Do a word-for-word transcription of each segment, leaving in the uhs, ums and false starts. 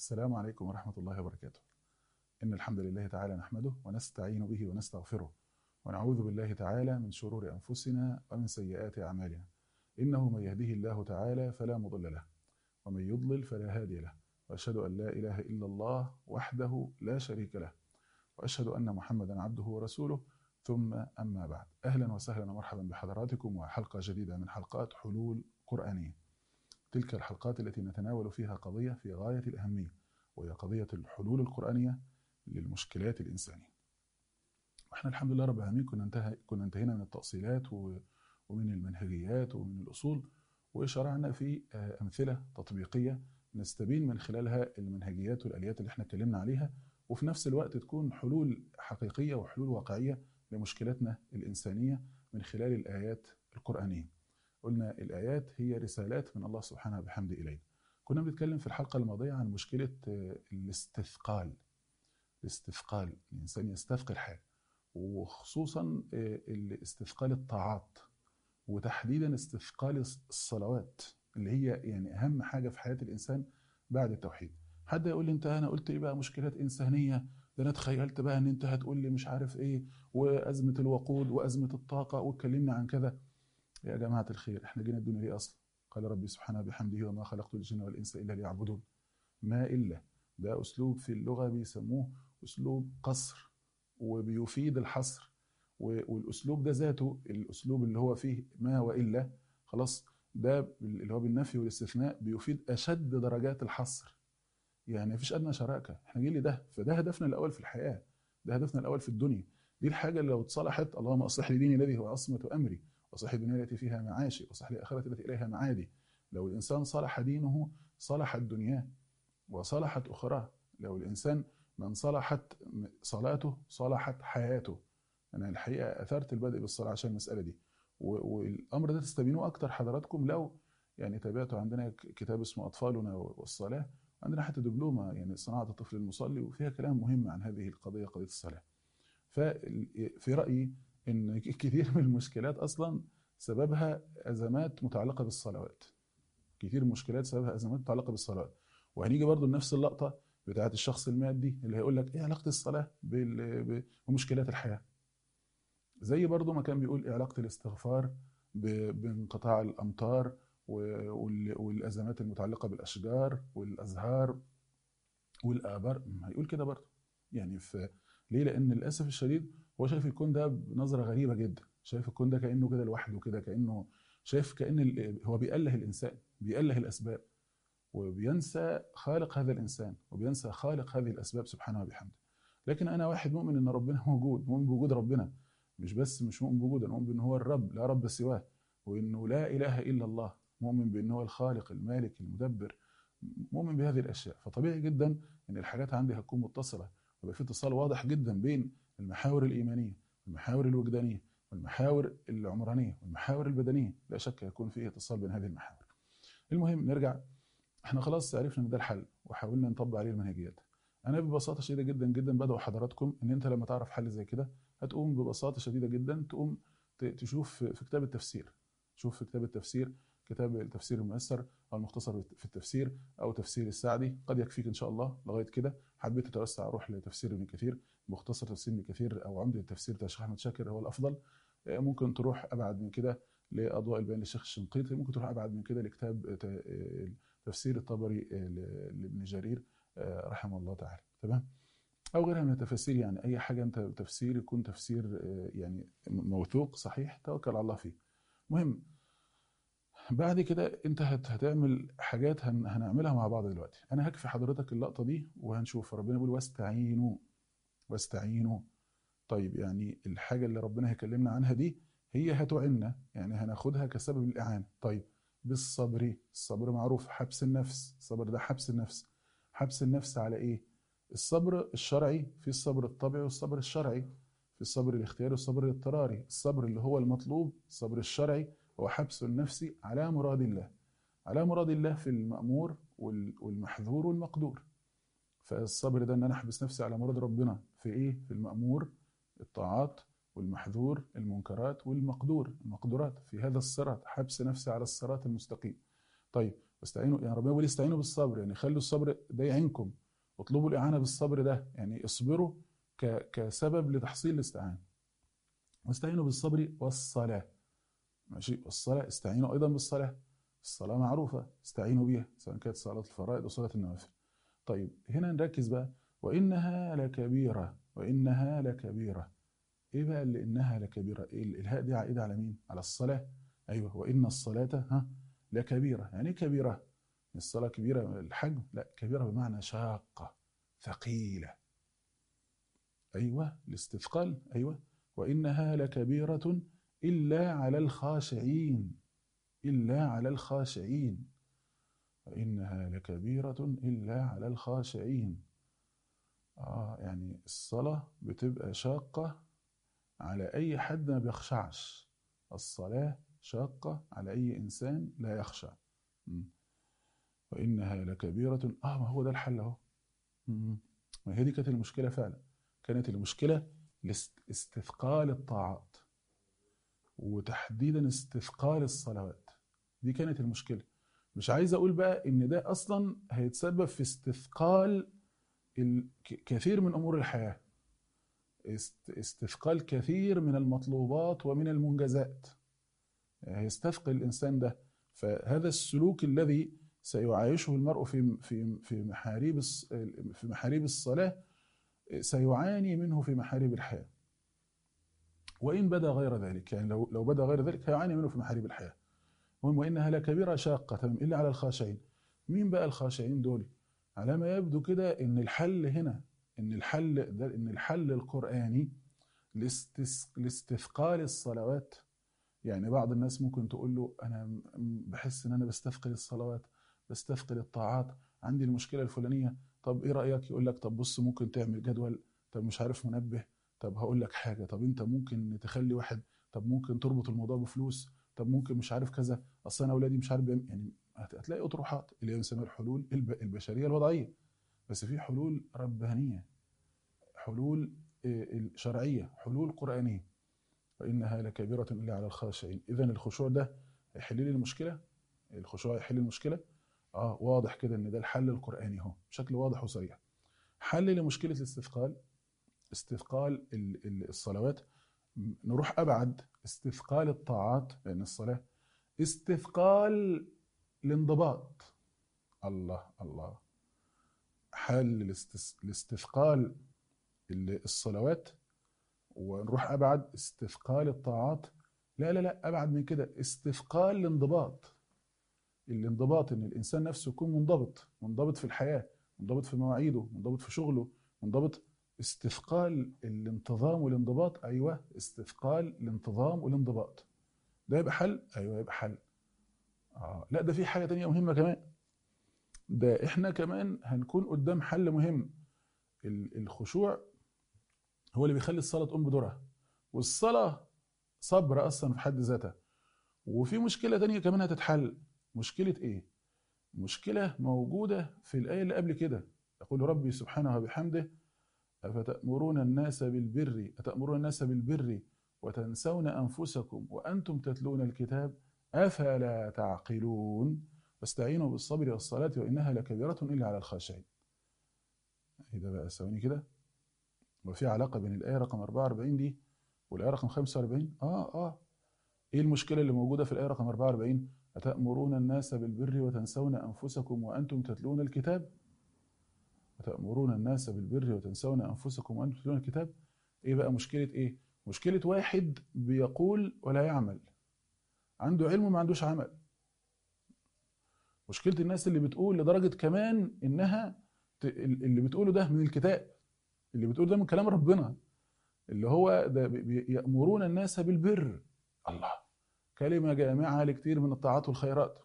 السلام عليكم ورحمة الله وبركاته. إن الحمد لله تعالى نحمده ونستعين به ونستغفره ونعوذ بالله تعالى من شرور أنفسنا ومن سيئات أعمالنا. إنه من يهده الله تعالى فلا مضل له ومن يضلل فلا هادي له، وأشهد أن لا إله إلا الله وحده لا شريك له، وأشهد أن محمدا عبده ورسوله. ثم أما بعد، أهلا وسهلا ومرحبا بحضراتكم وحلقة جديدة من حلقات حلول قرآنية. تلك الحلقات التي نتناول فيها قضية في غاية الأهمية، وهي قضية الحلول القرآنية للمشكلات الإنسانية. واحنا الحمد لله رب العالمين كنا انتهى كنا انتهينا من التأصيلات ومن المنهجيات ومن الأصول، وشرعنا في أمثلة تطبيقية نستبين من خلالها المنهجيات والآليات اللي احنا اتكلمنا عليها، وفي نفس الوقت تكون حلول حقيقية وحلول واقعية لمشكلاتنا الإنسانية من خلال الآيات القرآنية. قلنا الآيات هي رسالات من الله سبحانه وبحمده إلينا. كنا بنتكلم في الحلقة الماضية عن مشكلة الاستثقال. الاستثقال، الإنسان يستثقل حاجة، وخصوصا الاستثقال الطاعات، وتحديدا استثقال الصلوات اللي هي يعني أهم حاجة في حياة الإنسان بعد التوحيد. حد يقول لي أنت أنا قلت إيه بقى مشكلات إنسانية؟ ده أنا تخيلت بقى أن أنت هتقول لي مش عارف إيه، وأزمة الوقود وأزمة الطاقة، واتكلمنا عن كذا. يا جماعة الخير، احنا جينا الدنيا ليه أصلا؟ قال ربي سبحانه بحمده وما خلقت الجن والإنس إلا ليعبدون. ما إلا ده أسلوب في اللغة بيسموه أسلوب قصر، وبيفيد الحصر، والأسلوب ده ذاته الأسلوب اللي هو فيه ما وإلا خلاص، ده اللي هو بالنفي والاستثناء بيفيد أشد درجات الحصر. يعني مفيش أدنى شراكة، احنا جينا ده، فده هدفنا الأول في الحياة، ده هدفنا الأول في الدنيا. دي الحاجة اللي لو اتصلحت، اللهم أصلح لي ديني الذي هو عصمة أمري، وصح لي الدنيا التي فيها معاشي، وصح لي آخرتي التي إليها معادي. لو الإنسان صلح دينه صلحت دنياه وصلحت أخراه. لو الإنسان من صلحت صلاته صلحت حياته. أنا الحقيقة أثرت البدء بالصلاة عشان المسألة دي، والأمر ده تستبينوه أكتر حضراتكم لو يعني تابعتوا. عندنا كتاب اسمه أطفالنا والصلاة، عندنا حتى دبلومة يعني صناعة الطفل المصلي، وفيها كلام مهم عن هذه القضية، قضية الصلاة. ففي رأيي إن كثير من المشكلات أصلا سببها أزمات متعلقة بالصلوات. كثير من المشكلات سببها أزمات متعلقة بالصلوات. وهنيجي برضو لنفس اللقطة بتاعت الشخص المادي اللي هيقول لك إيه علاقة الصلاة بمشكلات الحياة. زي برضو ما كان بيقول إيه علاقة الاستغفار بانقطاع الأمطار والأزمات المتعلقة بالأشجار والأزهار والآبار، هيقول كده برضو. يعني في ليه؟ لأن للأسف الشديد هو شايف الكون ده بنظرة غريبة جدا، شايف الكون ده كأنه كده لوحده كده، كأنه شايف كأن هو بيأله الإنسان، بيأله الأسباب، وبينسى خالق هذا الإنسان، وبينسى خالق هذه الأسباب سبحانه وبحمده. لكن أنا واحد مؤمن إن ربنا موجود، مؤمن بوجود ربنا، مش بس مش مؤمن بوجوده، أنا مؤمن بأنه هو الرب لا رب سواه، وإنه لا إله إلا الله، مؤمن بأنه هو الخالق المالك المدبر، مؤمن بهذه الأشياء. فطبيعي جدا إن الحاجات عندي هتكون متصلة، ويبقى في اتصال واضح جدا بين المحاور الإيمانية والمحاور الوجدانية والمحاور العمرانية والمحاور البدنية. لا شك يكون فيه اتصال بين هذه المحاور. المهم نرجع، احنا خلاص عرفنا ان ده الحل وحاولنا نطبق عليه المنهجيات. انا ببساطه شديده جدا جدا بدعو حضراتكم ان انت لما تعرف حل زي كده هتقوم ببساطه شديده جدا تقوم تشوف في كتاب التفسير، شوف في كتاب التفسير، كتاب التفسير الميسر او المختصر في التفسير او تفسير السعدي، قد يكفيك ان شاء الله لغايه كده. حبيت تتوسع روح لتفسير ابن كثير، مختصر تفسير ابن كثير او عمده التفسير بتاع الشيخ احمد شاكر هو الافضل. ممكن تروح ابعد من كده لاضواء البيان للشيخ الشنقيطي، ممكن تروح ابعد من كده لكتاب تفسير الطبري لابن جرير رحمه الله تعالى، تمام، او غيرها من التفاسير. يعني اي حاجه انت تفسير يكون تفسير يعني موثوق صحيح، توكل على الله فيه. مهم بعد كده انت هتعمل حاجات هنعملها مع بعض دلوقتي. انا هكفي حضرتك اللقطه دي وهنشوف. ربنا بيقول واستعينوا واستعينوا. طيب يعني الحاجه اللي ربنا هيكلمنا عنها دي هي هتعيننا، يعني هناخدها كسبب الاعانه. طيب بالصبر، الصبر معروف حبس النفس، الصبر ده حبس النفس. حبس النفس على ايه؟ الصبر الشرعي، في الصبر الطبيعي والصبر الشرعي، في الصبر الاختياري والصبر الاضطراري. الصبر اللي هو المطلوب، الصبر الشرعي، هو حبس النفس على مراد الله، على مراد الله في المأمور والمحذور والمقدور. فالصبر ده ان انا احبس نفسي على مراد ربنا في ايه؟ في المأمور الطاعات، والمحذور المنكرات، والمقدور المقدورات في هذا الصراط، حبس نفسي على الصراط المستقيم. طيب واستعينوا، يعني ربنا بيقول استعينوا بالصبر، يعني خلوا الصبر ده يعينكم، واطلبوا الإعانة بالصبر ده، يعني اصبروا ك كسبب لتحصيل الاستعانة. واستعينوا بالصبر والصلاة، ماشي، والصلاة استعينوا أيضا بالصلاة، الصلاة معروفة استعينوا بيها سواء كانت صلاة الفرائض أو صلاة النوافل. طيب هنا نركز بقى، وإنها لكبيرة، وإنها لكبيرة. إيه بقى اللي إنها لكبيرة؟ إيه الهاء دي عائدة على مين؟ على الصلاة. أيوه، وإن الصلاة ها لكبيرة. يعني إيه كبيرة؟ الصلاة كبيرة الحجم؟ لا، كبيرة بمعنى شاقة ثقيلة. أيوه، الاستثقال. أيوه، وإنها لكبيرة إلا على الخاشعين، إلا على الخاشعين، وإنها لكبيرة إلا على الخاشعين. آه يعني الصلاة بتبقى شاقة على أي حد ما بيخشعش، الصلاة شاقة على أي إنسان لا يخشع. م. وإنها لكبيرة. آه ما هو ده الحل أهو. م. ما هي دي كانت المشكلة فعلا، كانت المشكلة استثقال الطاعات، وتحديدا استثقال الصلوات، دي كانت المشكلة. مش عايز أقول بقى إن ده أصلا هيتسبب في استثقال كثير من أمور الحياة، استثقال كثير من المطلوبات ومن المنجزات، هيستثقل الإنسان ده. فهذا السلوك الذي سيعايشه المرء في في في محاريب في محاريب الصلاة سيعاني منه في محاريب الحياة، وإن بدا غير ذلك، يعني لو لو بدا غير ذلك هيعاني منه في محاريب الحياة. المهم وإنها لكبيرة شاقة إلا على الخاشعين. مين بقى الخاشعين دول؟ على ما يبدو كده إن الحل هنا، إن الحل ده إن الحل القرآني لاستثقال الصلوات. يعني بعض الناس ممكن تقول له أنا بحس إن أنا بستثقل الصلوات، بستثقل الطاعات، عندي المشكلة الفلانية. طب إيه رأيك؟ يقول لك طب بص ممكن تعمل جدول، طب مش عارف منبه، طب هقول لك حاجة، طب أنت ممكن تخلي واحد، طب ممكن تربط الموضوع بفلوس، طب ممكن مش عارف كذا، أصل أنا أولادي مش عارف، يعني هتلاقي أطروحات اللي هي بنسميها الحلول البشرية الوضعية. بس في حلول ربانية، حلول شرعية، حلول قرآنية. وإنها لكبيرة إلا على الخاشعين. إذا الخشوع ده هيحل لي المشكلة؟ الخشوع هيحل المشكلة؟ آه واضح كده إن ده الحل القرآني اهو بشكل واضح وصريح. حل لمشكلة الاستثقال، استثقال الصلوات. نروح أبعد، استثقال الطاعات، لأن الصلاة استثقال الانضباط. الله الله. حل الاستثقال الصلوات، ونروح أبعد، استثقال الطاعات. لا لا لا، أبعد من كده، استثقال الانضباط. الانضباط إن الإنسان نفسه يكون منضبط، منضبط في الحياة، منضبط في مواعيده، منضبط في شغله، منضبط. استثقال الانتظام والانضباط. أيوة، استثقال الانتظام والانضباط. ده يبقى حل؟ أيوة يبقى حل. آه لا، ده في حاجة تانية مهمة كمان، ده إحنا كمان هنكون قدام حل مهم. الخشوع هو اللي بيخلي الصلاة تقوم بدورها، والصلاة صبر أصلا في حد ذاتها. وفي مشكلة تانية كمان هتتحل. مشكلة إيه؟ مشكلة موجودة في الآية اللي قبل كده، يقول ربي سبحانه وبحمده أفتأمرون الناس بالبر أتأمرون الناس بالبر وتنسون أنفسكم وأنتم تتلون الكتاب أفلا تعقلون واستعينوا بالصبر والصلاة وإنها لكبيرة إلا على الخاشعين. إذا بقى ثواني كده، وفي علاقة بين الآية رقم أربعة وأربعين دي والآية رقم خمسة وأربعين. آه آه إيه المشكلة اللي موجودة في الآية رقم أربعة وأربعين؟ أتأمرون الناس بالبر وتنسون أنفسكم وأنتم تتلون الكتاب. أتأمرون الناس بالبر وتنسون أنفسكم وأنتم تتلون الكتاب. إيه بقى مشكلة إيه؟ مشكلة واحد بيقول ولا يعمل، عنده علم وما عندوش عمل. مشكلة الناس اللي بتقول لدرجة كمان إنها اللي بتقوله ده من الكتاب، اللي بتقوله ده من كلام ربنا، اللي هو ده يأمرون الناس بالبر. الله، كلمة جامعة لكثير من الطاعات والخيرات.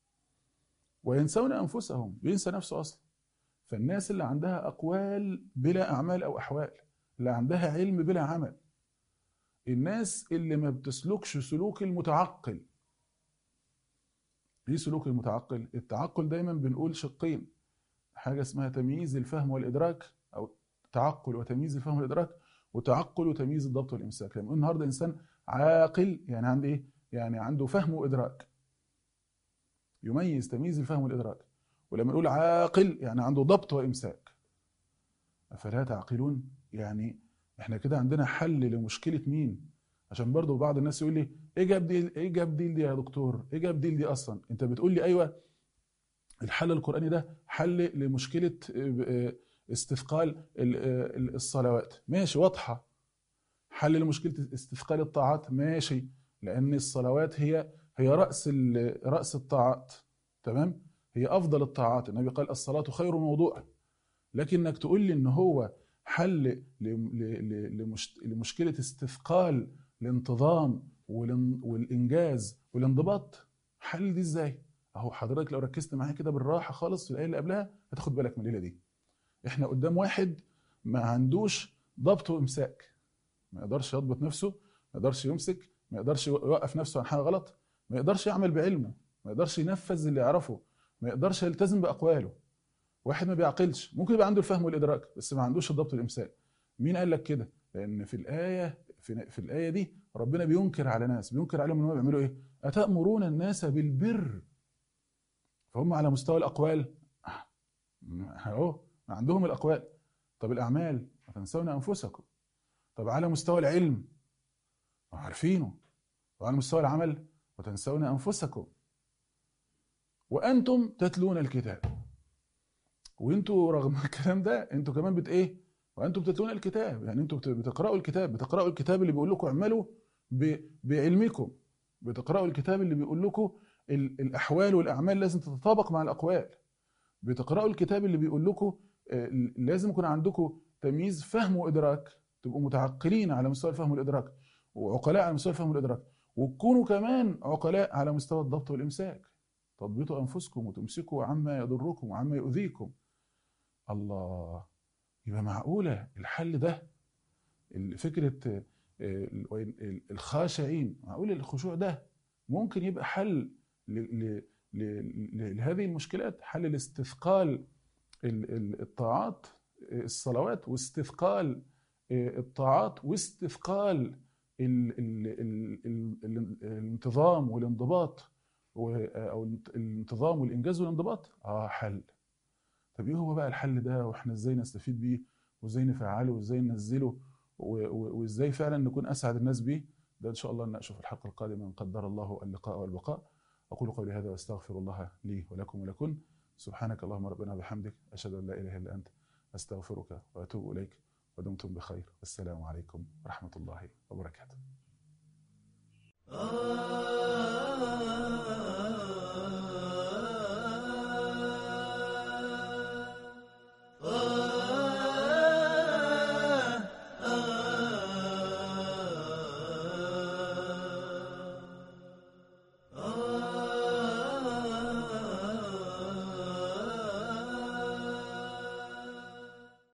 وينسون أنفسهم، بينسى نفسه أصلا. فالناس اللي عندها أقوال بلا أعمال أو أحوال، اللي عندها علم بلا عمل، الناس اللي ما بتسلكش سلوك المتعقل. ايه سلوك المتعقل؟ التعقل دايما بنقول شقين، حاجة اسمها تمييز الفهم والإدراك، أو تعقل وتمييز الفهم والإدراك، وتعقل وتمييز الضبط والإمساك. لما النهارده إنسان عاقل يعني عنده إيه؟ يعني عنده فهم وإدراك. يميز تمييز الفهم والإدراك. ولما نقول عاقل يعني عنده ضبط وإمساك. أفلا تعقلون؟ يعني احنا كده عندنا حل لمشكلة مين؟ عشان برضو بعض الناس يقول لي ايه جاب دي ايه جاب دي, دي يا دكتور؟ ايه جاب دي دي اصلا؟ انت بتقول لي ايوه الحل القرآني ده حل لمشكلة استثقال الصلوات، ماشي واضحة. حل لمشكلة استثقال الطاعات، ماشي، لأن الصلوات هي هي رأس رأس الطاعات، تمام؟ هي أفضل الطاعات، النبي قال الصلاة خير موضوع. لكنك تقول لي إن هو حل لمشكلة استثقال الانتظام والإنجاز والانضباط، حل دي إزاي؟ أهو حضرتك لو ركزت معايا كده بالراحة خالص في الآية اللي قبلها هتاخد بالك من الليلة دي. إحنا قدام واحد ما عندوش ضبط وإمساك، ما يقدرش يضبط نفسه، ما يقدرش يمسك، ما يقدرش يوقف نفسه عن حاجة غلط، ما يقدرش يعمل بعلمه، ما يقدرش ينفذ اللي يعرفه، ما يقدرش يلتزم بأقواله. واحد ما بيعقلش، ممكن يبقى عنده الفهم والإدراك بس ما عندوش الضبط والإمساك. مين قال لك كده؟ لأن في الآية في, في الآية دي ربنا بينكر على ناس، بينكر عليهم إن هم بيعملوا إيه؟ أتأمرون الناس بالبر. فهم على مستوى الأقوال أهو عندهم الأقوال. طب الأعمال وتنسون أنفسكم. طب على مستوى العلم عارفينه. وعلى مستوى العمل وتنسون أنفسكم وأنتم تتلون الكتاب. وانتوا رغم الكلام ده انتوا كمان بت ايه؟ وانتم تتلون الكتاب، يعني انتوا بتقرأوا الكتاب، بتقرأوا الكتاب اللي بيقول لكم اعملوا بعلمكم، بتقرأوا الكتاب اللي بيقول لكم الأحوال والأعمال لازم تتطابق مع الأقوال، بتقرأوا الكتاب اللي بيقول لكم لازم يكون عندكم تمييز فهم وإدراك، تبقوا متعقلين على مستوى الفهم والإدراك وعقلاء على مستوى الفهم والإدراك، وتكونوا كمان عقلاء على مستوى الضبط والإمساك، تضبطوا أنفسكم وتمسكوا عما يضركم وعما يؤذيكم. الله، يبقى معقولة الحل ده فكرة الخاشعين، معقول الخشوع ده ممكن يبقى حل لهذه المشكلات، حل لاستثقال الطاعات الصلوات واستثقال الطاعات واستثقال الانتظام والانضباط او الانتظام والانجاز والانضباط. اه حل. طب ايه هو بقى الحل ده، واحنا ازاي نستفيد بيه وازاي نفعله وازاي ننزله وازاي فعلا نكون اسعد الناس بيه؟ ده ان شاء الله نناقشه في الحلقه القادمه ان قدر الله اللقاء والبقاء. اقول قولي هذا واستغفر الله لي ولكم ولكن. سبحانك اللهم ربنا وبحمدك، اشهد ان لا اله الا انت، استغفرك واتوب اليك، ودمتم بخير، والسلام عليكم ورحمه الله وبركاته.